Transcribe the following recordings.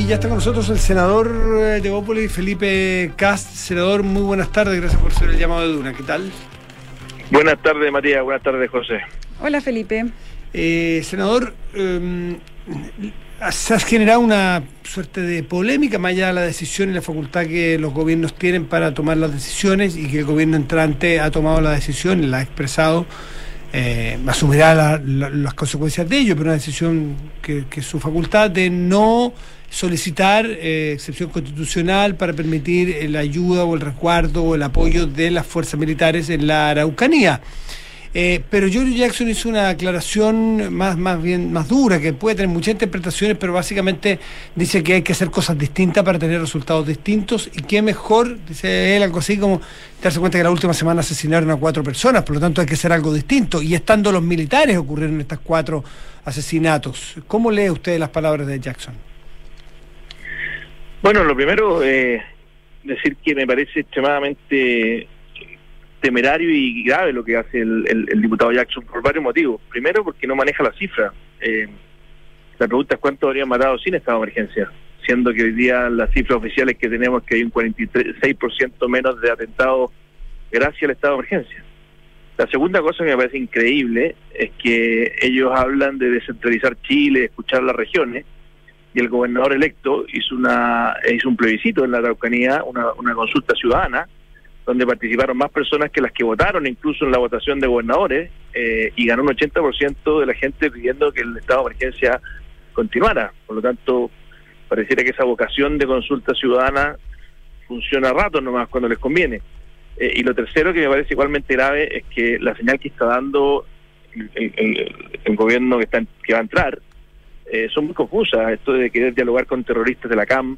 ya está con nosotros el senador de Bópoli, Felipe Kast. Senador, muy buenas tardes, gracias por hacer el llamado de Duna. ¿Qué tal? Buenas tardes, Matías. Buenas tardes, José. Hola, Felipe. Senador, se ha generado una suerte de polémica más allá de la decisión y la facultad que los gobiernos tienen para tomar las decisiones, y que el gobierno entrante ha tomado la decisión y la ha expresado. Asumirá las consecuencias de ello, pero una decisión que es su facultad de no solicitar excepción constitucional para permitir la ayuda o el resguardo o el apoyo de las fuerzas militares en la Araucanía. Pero Giorgio Jackson hizo una aclaración más dura, que puede tener muchas interpretaciones, pero básicamente dice que hay que hacer cosas distintas para tener resultados distintos, y que mejor, dice él, algo así como darse cuenta que la última semana asesinaron a 4 personas, por lo tanto hay que hacer algo distinto, y estando los militares ocurrieron estas 4 asesinatos. ¿Cómo lee usted las palabras de Jackson? Bueno, lo primero, decir que me parece extremadamente temerario y grave lo que hace el diputado Jackson por varios motivos. Primero, porque no maneja la cifra. La pregunta es cuántos habrían matado sin estado de emergencia, siendo que hoy día las cifras oficiales que tenemos es que hay un 46% menos de atentados gracias al estado de emergencia. La segunda cosa que me parece increíble es que ellos hablan de descentralizar Chile, escuchar las regiones, y el gobernador electo hizo un plebiscito en la Araucanía, una consulta ciudadana, donde participaron más personas que las que votaron, incluso en la votación de gobernadores, y ganó un 80% de la gente pidiendo que el estado de emergencia continuara. Por lo tanto, pareciera que esa vocación de consulta ciudadana funciona a ratos nomás cuando les conviene. Y lo tercero que me parece igualmente grave es que la señal que está dando el gobierno que va a entrar son muy confusas. Esto de querer dialogar con terroristas de la CAM,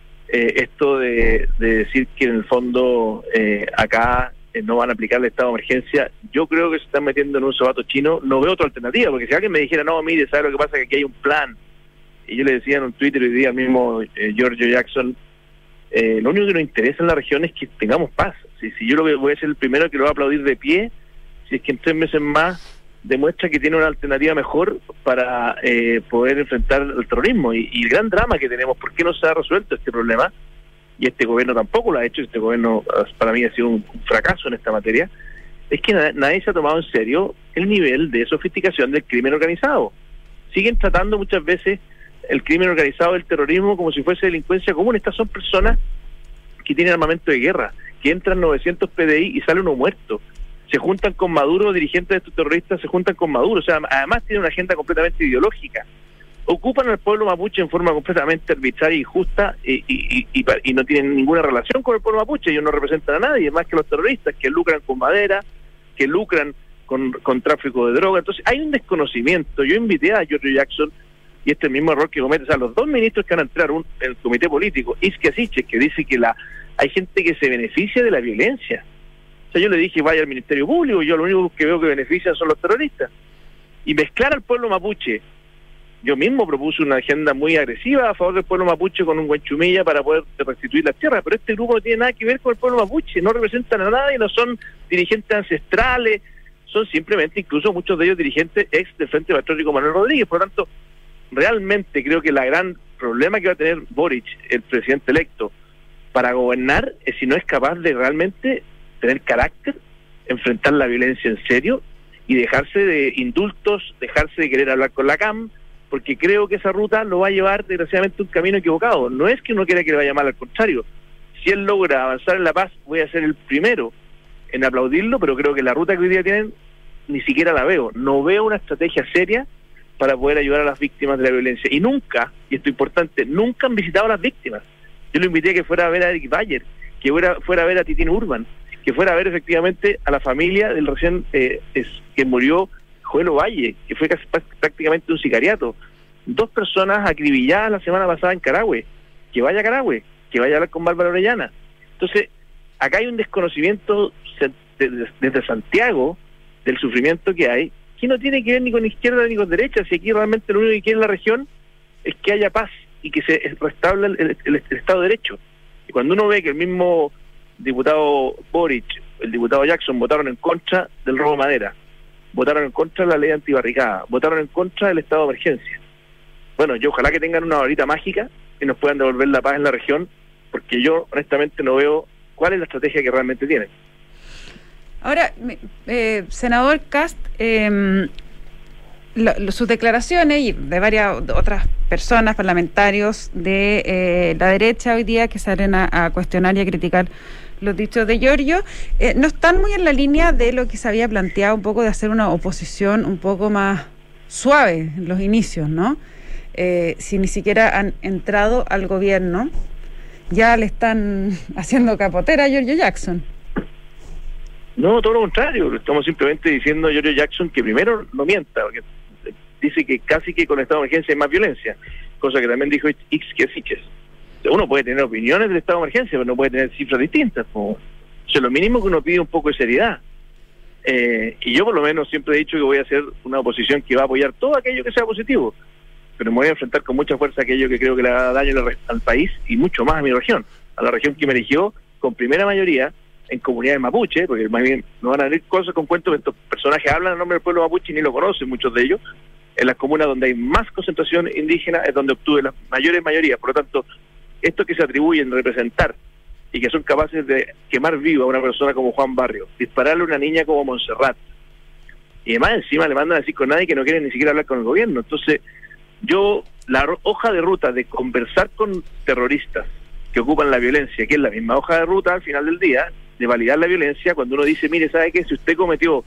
esto de decir que en el fondo acá no van a aplicar el estado de emergencia, yo creo que se están metiendo en un zapato chino. No veo otra alternativa, porque si alguien me dijera, no, mire, ¿sabe lo que pasa? Que aquí hay un plan, y yo le decía en un Twitter hoy día mismo, Giorgio Jackson, lo único que nos interesa en la región es que tengamos paz. Si yo voy a ser el primero que lo va a aplaudir de pie, si es que en 3 meses más demuestra que tiene una alternativa mejor para poder enfrentar el terrorismo. Y el gran drama que tenemos, ¿por qué no se ha resuelto este problema? Y este gobierno tampoco lo ha hecho. Este gobierno para mí ha sido un fracaso en esta materia. Es que nadie se ha tomado en serio el nivel de sofisticación del crimen organizado. Siguen tratando muchas veces el crimen organizado, el terrorismo, como si fuese delincuencia común. Estas son personas que tienen armamento de guerra, que entran 900 PDI y sale uno muerto. Se juntan con Maduro, dirigentes de estos terroristas se juntan con Maduro. O sea, además tienen una agenda completamente ideológica. Ocupan al pueblo mapuche en forma completamente arbitraria y justa, y no tienen ninguna relación con el pueblo mapuche. Ellos no representan a nadie, más que los terroristas, que lucran con madera, que lucran con tráfico de droga. Entonces hay un desconocimiento. Yo invité a Giorgio Jackson, y este mismo error que comete, o sea, los 2 ministros que van a entrar en el comité político, Isquia Siches, que dice que hay gente que se beneficia de la violencia. O sea, yo le dije, vaya al Ministerio Público, yo lo único que veo que benefician son los terroristas. Y mezclar al pueblo mapuche. Yo mismo propuse una agenda muy agresiva a favor del pueblo mapuche con un Huenchumilla para poder restituir las tierras, pero este grupo no tiene nada que ver con el pueblo mapuche, no representan a nadie, no son dirigentes ancestrales, son simplemente, incluso muchos de ellos, dirigentes ex del Frente Patriótico Manuel Rodríguez. Por lo tanto, realmente creo que la gran problema que va a tener Boric, el presidente electo, para gobernar, es si no es capaz de realmente tener carácter, enfrentar la violencia en serio y dejarse de indultos, dejarse de querer hablar con la CAM, porque creo que esa ruta lo va a llevar desgraciadamente a un camino equivocado. No es que uno quiera que le vaya mal, al contrario. Si él logra avanzar en la paz, voy a ser el primero en aplaudirlo, pero creo que la ruta que hoy día tienen ni siquiera la veo. No veo una estrategia seria para poder ayudar a las víctimas de la violencia. Y nunca, y esto es importante, nunca han visitado a las víctimas. Yo lo invité a que fuera a ver a Eric Bayer, que fuera a ver a Titín Urban, que fuera a ver efectivamente a la familia del recién que murió Joel Ovalle, que fue casi prácticamente un sicariato. 2 personas acribilladas la semana pasada en Carahue. Que vaya a Carahue, que vaya a hablar con Bárbara Orellana. Entonces, acá hay un desconocimiento desde Santiago del sufrimiento que hay, que no tiene que ver ni con izquierda ni con derecha. Si aquí realmente lo único que quiere la región es que haya paz y que se restablezca el Estado de Derecho. Y cuando uno ve que el mismo diputado Boric, el diputado Jackson votaron en contra del robo de madera, votaron en contra de la ley antibarricada, votaron en contra del estado de emergencia. Bueno, yo ojalá que tengan una varita mágica y nos puedan devolver la paz en la región, porque yo honestamente no veo cuál es la estrategia que realmente tienen. Ahora, senador Kast, sus declaraciones y de varias otras personas, parlamentarios de la derecha hoy día que salen a cuestionar y a criticar los dichos de Giorgio, no están muy en la línea de lo que se había planteado un poco de hacer una oposición un poco más suave en los inicios, ¿no? Si ni siquiera han entrado al gobierno, ya le están haciendo capotera a Giorgio Jackson. No, todo lo contrario, le estamos simplemente diciendo a Giorgio Jackson que primero no mienta, porque dice que casi que con el estado de emergencia hay más violencia, cosa que también dijo Siches. Uno puede tener opiniones del estado de emergencia, pero no puede tener cifras distintas. O sea, lo mínimo que uno pide un poco de seriedad. Y yo por lo menos siempre he dicho que voy a hacer una oposición que va a apoyar todo aquello que sea positivo, pero me voy a enfrentar con mucha fuerza a aquello que creo que le da daño al país y mucho más a mi región, a la región que me eligió con primera mayoría en comunidades mapuche, porque más bien no van a venir cosas con cuentos, estos personajes hablan en nombre del pueblo mapuche y ni lo conocen muchos de ellos. En las comunas donde hay más concentración indígena es donde obtuve las mayores mayorías. Por lo tanto, estos que se atribuyen representar y que son capaces de quemar viva a una persona como Juan Barrios, dispararle a una niña como Montserrat, y además encima le mandan a decir con nadie que no quieren ni siquiera hablar con el gobierno. Entonces, yo, la hoja de ruta de conversar con terroristas que ocupan la violencia, que es la misma hoja de ruta al final del día, de validar la violencia, cuando uno dice, mire, ¿sabe qué? Si usted cometió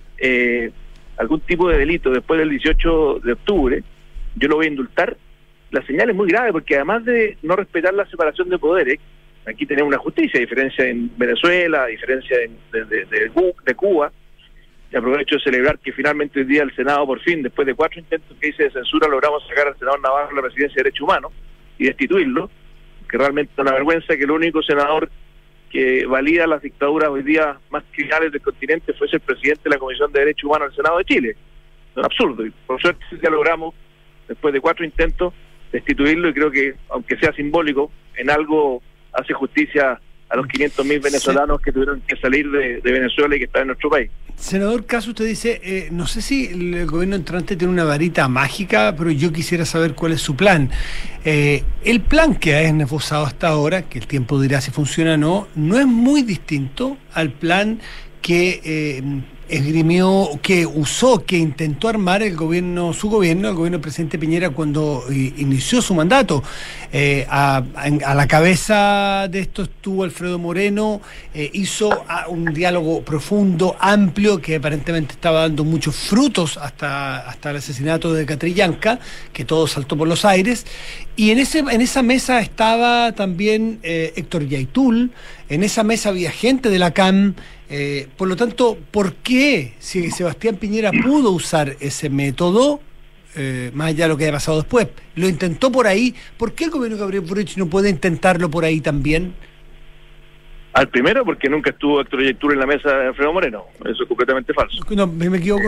algún tipo de delito después del 18 de octubre, yo lo voy a indultar. La señal es muy grave, porque además de no respetar la separación de poderes, aquí tenemos una justicia, a diferencia en Venezuela, a diferencia de Cuba. Y aprovecho de celebrar que finalmente hoy día el Senado, por fin, después de 4 intentos que hice de censura, logramos sacar al senador Navarro de la presidencia de Derechos Humanos y destituirlo, que realmente es una vergüenza que el único senador que valida las dictaduras hoy día más criminales del continente fuese el presidente de la Comisión de Derechos Humanos del Senado de Chile. Es un absurdo, y por suerte ya logramos, después de 4 intentos, destituirlo, y creo que, aunque sea simbólico, en algo hace justicia a los 500.000 venezolanos que tuvieron que salir de Venezuela y que están en nuestro país. Senador Caso, usted dice, no sé si el gobierno entrante tiene una varita mágica, pero yo quisiera saber cuál es su plan. El plan que ha esbozado hasta ahora, que el tiempo dirá si funciona o no, no es muy distinto al plan que esgrimió, que usó, que intentó armar el gobierno del presidente Piñera cuando inició su mandato. A la cabeza de esto estuvo Alfredo Moreno, hizo un diálogo profundo, amplio, que aparentemente estaba dando muchos frutos hasta el asesinato de Catrillanca, que todo saltó por los aires. Y en esa mesa estaba también Héctor Yaitul, en esa mesa había gente de la CAM. Por lo tanto, ¿por qué, si Sebastián Piñera pudo usar ese método, más allá de lo que haya pasado después, lo intentó por ahí, ¿por qué el gobierno de Gabriel Boric no puede intentarlo por ahí también? Al primero, porque nunca estuvo Héctor Yaitul en la mesa de Alfredo Moreno. Eso es completamente falso. No, me equivoco,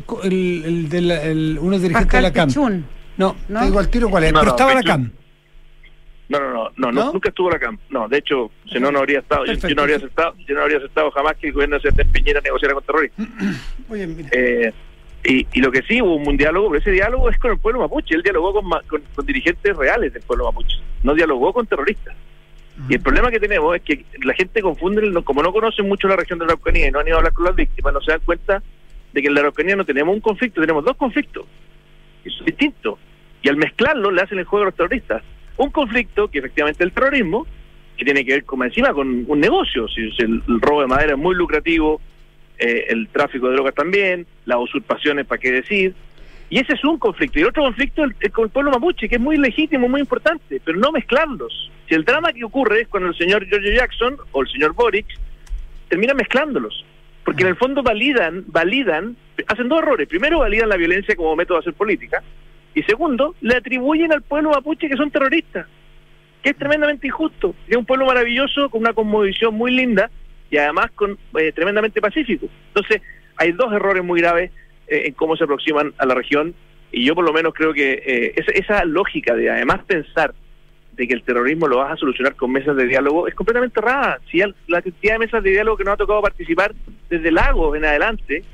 uno dirigente de la CAM. Pichún. No, te digo al tiro cuál es, pero estaba la CAM. No, nunca estuvo la CAM. No, de hecho, si no habría estado. Yo no habría aceptado jamás que el gobierno de Sebastián Piñera negociara con terroristas. Oye, mira. Y lo que sí, hubo un diálogo, pero ese diálogo es con el pueblo mapuche. Él dialogó con dirigentes reales del pueblo mapuche. No dialogó con terroristas. Y el problema que tenemos es que la gente confunde, como no conocen mucho la región de la Araucanía y no han ido a hablar con las víctimas, no se dan cuenta de que en la Araucanía no tenemos un conflicto, tenemos 2 conflictos. Eso es distinto. Y al mezclarlo le hacen el juego a los terroristas. Un conflicto que efectivamente es el terrorismo, que tiene que ver como encima con un negocio. Si el robo de madera es muy lucrativo, el tráfico de drogas también, las usurpaciones, para qué decir. Y ese es un conflicto. Y el otro conflicto es con el pueblo mapuche, que es muy legítimo, muy importante, pero no mezclarlos. Si el drama que ocurre es cuando el señor Giorgio Jackson o el señor Boric terminan mezclándolos. Porque en el fondo validan, hacen 2 errores. Primero, validan la violencia como método de hacer política. Y segundo, le atribuyen al pueblo mapuche que son terroristas, que es tremendamente injusto. Es un pueblo maravilloso, con una cosmovisión muy linda y además tremendamente pacífico. Entonces, hay 2 errores muy graves en cómo se aproximan a la región, y yo por lo menos creo que esa lógica de además pensar de que el terrorismo lo vas a solucionar con mesas de diálogo es completamente errada. Si la cantidad de mesas de diálogo que nos ha tocado participar desde Lagos en adelante,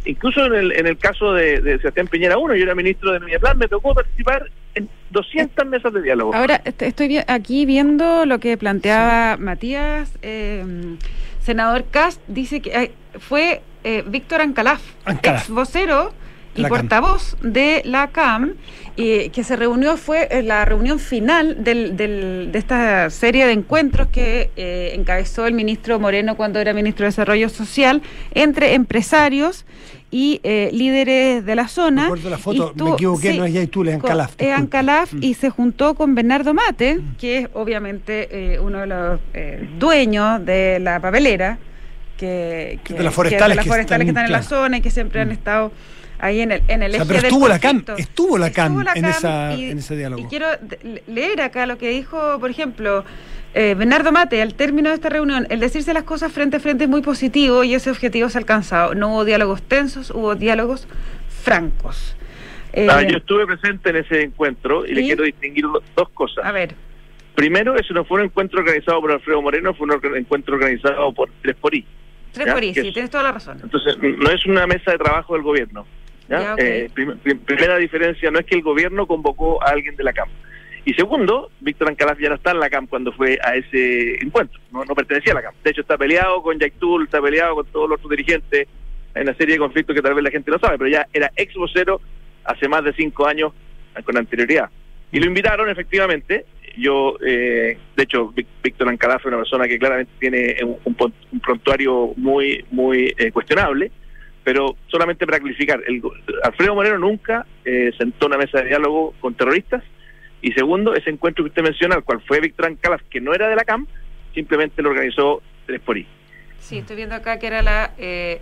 incluso en el caso de Sebastián Piñera 1, yo era ministro de Media Plan, me tocó participar en 200 mesas de diálogo. Ahora, estoy aquí viendo lo que planteaba Matías. Senador Kast dice que fue Víctor Ancalaf, ex vocero y portavoz de la CAM, que se reunió, fue la reunión final de esta serie de encuentros que encabezó el ministro Moreno cuando era ministro de Desarrollo Social, entre empresarios y líderes de la zona. Recuerdo la foto, me equivoqué, sí, no es Yaitul, es Ancalaf. Es Ancalaf, y se juntó con Bernardo Mate, que es obviamente uno de los dueños de la papelera, de las forestales que están en la zona y que siempre han estado ahí en el eje pero estuvo la CAM en ese diálogo. Y quiero leer acá lo que dijo, por ejemplo, Bernardo Mate, al término de esta reunión: el decirse las cosas frente a frente es muy positivo y ese objetivo se ha alcanzado. No hubo diálogos tensos, hubo diálogos francos. Yo estuve presente en ese encuentro y le quiero distinguir dos cosas. A ver. Primero, ese no fue un encuentro organizado por Alfredo Moreno, fue un encuentro organizado por 3xI. 3xI, sí, tienes toda la razón. Entonces, no es una mesa de trabajo del gobierno. ¿Ya? Okay. Primera diferencia, no es que el gobierno convocó a alguien de la CAM. Y segundo, Víctor Ancalaf ya no está en la CAM cuando fue a ese encuentro, no pertenecía a la CAM. De hecho, está peleado con Yaitul, está peleado con todos los otros dirigentes, hay una serie de conflictos que tal vez la gente no sabe, pero ya era ex vocero hace más de 5 años con anterioridad. Y lo invitaron, efectivamente. Yo, de hecho, Víctor Ancalaf es una persona que claramente tiene un prontuario muy cuestionable, pero solamente para clarificar, Alfredo Moreno nunca sentó una mesa de diálogo con terroristas, y segundo, ese encuentro que usted menciona, al cual fue Víctor Ancalaf, que no era de la CAM, simplemente lo organizó 3xI. Sí, estoy viendo acá que era la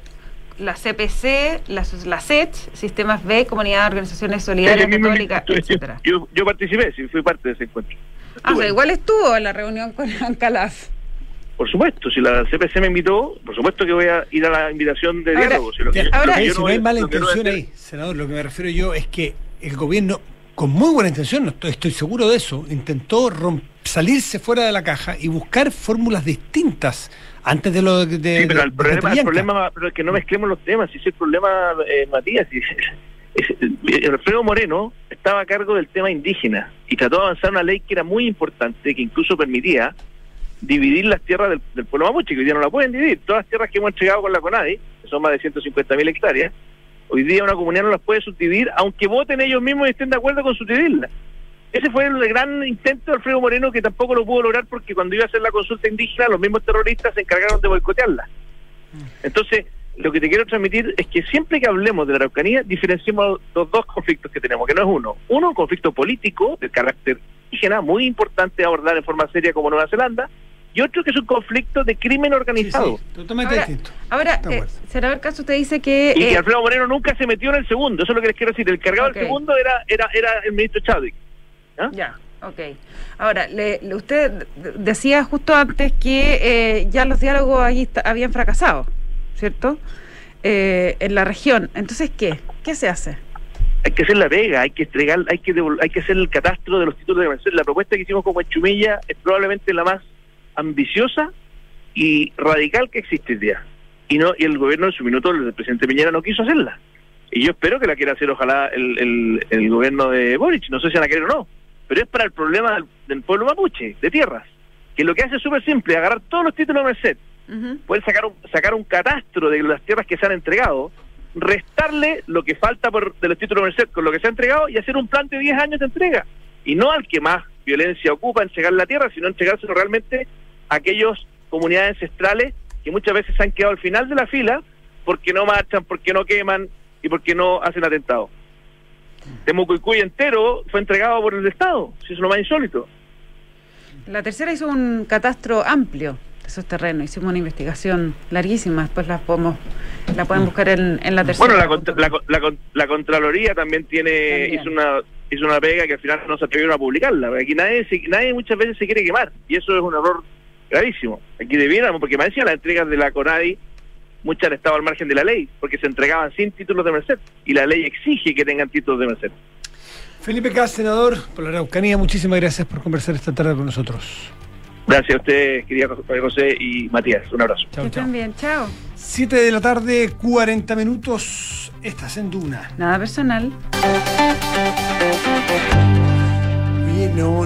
CPC, la SET, Sistemas B, Comunidad de Organizaciones Solidarias, Católicas, etcétera. Yo participé, sí, fui parte de ese encuentro. O sea, igual estuvo en la reunión con Ancalaf. Por supuesto, si la CPC me invitó, por supuesto que voy a ir a la invitación de diálogo. Si no hay mala intención ahí, senador, lo que me refiero yo es que el gobierno, con muy buena intención, estoy seguro de eso, intentó salirse fuera de la caja y buscar fórmulas distintas antes de lo de... Sí, pero el problema pero es que no mezclemos los temas, si es el problema, Matías, Alfredo Moreno estaba a cargo del tema indígena y trató de avanzar una ley que era muy importante, que incluso permitía dividir las tierras del pueblo mapuche, que hoy día no la pueden dividir. Todas las tierras que hemos entregado con la CONADI, que son más de 150.000 hectáreas, hoy día una comunidad no las puede subdividir, aunque voten ellos mismos y estén de acuerdo con subdividirlas. Ese fue el gran intento de Alfredo Moreno, que tampoco lo pudo lograr porque cuando iba a hacer la consulta indígena, los mismos terroristas se encargaron de boicotearla. Entonces, lo que te quiero transmitir es que siempre que hablemos de la Araucanía, diferenciemos los dos conflictos que tenemos, que no es uno. Uno, un conflicto político de carácter indígena, muy importante abordar en forma seria como Nueva Zelanda, y otro que es un conflicto de crimen organizado. Sí, totalmente distinto. Ahora, senador Kast, usted dice que... Y que Alfredo Moreno nunca se metió en el segundo, eso es lo que les quiero decir. El cargado del segundo era el ministro Chadwick. Ya, ok. Ahora, usted decía justo antes que ya los diálogos ahí habían fracasado, ¿cierto? En la región. Entonces, ¿qué se hace? Hay que hacer la pega, hay que entregar, hay que hacer el catastro de los títulos de merced. La propuesta que hicimos como Chumilla es probablemente la más ambiciosa y radical que existe hoy día. Y el gobierno en su minuto, el presidente Piñera no quiso hacerla. Y yo espero que la quiera hacer, ojalá, el gobierno de Boric. No sé si la quiere o no. Pero es para el problema del pueblo mapuche, de tierras, que lo que hace es súper simple: agarrar todos los títulos de merced, poder sacar un catastro de las tierras que se han entregado, restarle lo que falta de los títulos de merced con lo que se ha entregado y hacer un plan de 10 años de entrega. Y no al que más violencia ocupa entregar la tierra, sino entregárselo realmente a aquellas comunidades ancestrales que muchas veces se han quedado al final de la fila porque no marchan, porque no queman y porque no hacen atentados. Temucuicuy entero fue entregado por el Estado, si es lo más insólito. La tercera hizo un catastro amplio de esos terrenos, hicimos una investigación larguísima, después la pueden buscar en la tercera. Bueno, la Contraloría también hizo una pega que al final no se atrevieron a publicarla, porque aquí nadie muchas veces se quiere quemar, y eso es un error gravísimo. Aquí debiéramos, porque me decían las entregas de la CONADI, muchas han estado al margen de la ley, porque se entregaban sin títulos de merced, y la ley exige que tengan títulos de merced. Felipe Kast, senador por la Araucanía, muchísimas gracias por conversar esta tarde con nosotros. Gracias a ustedes, querida José y Matías. Un abrazo. Chao, chao. También, chao. 7 de la tarde, 40 minutos. Estás en Duna. Nada personal. Oye, no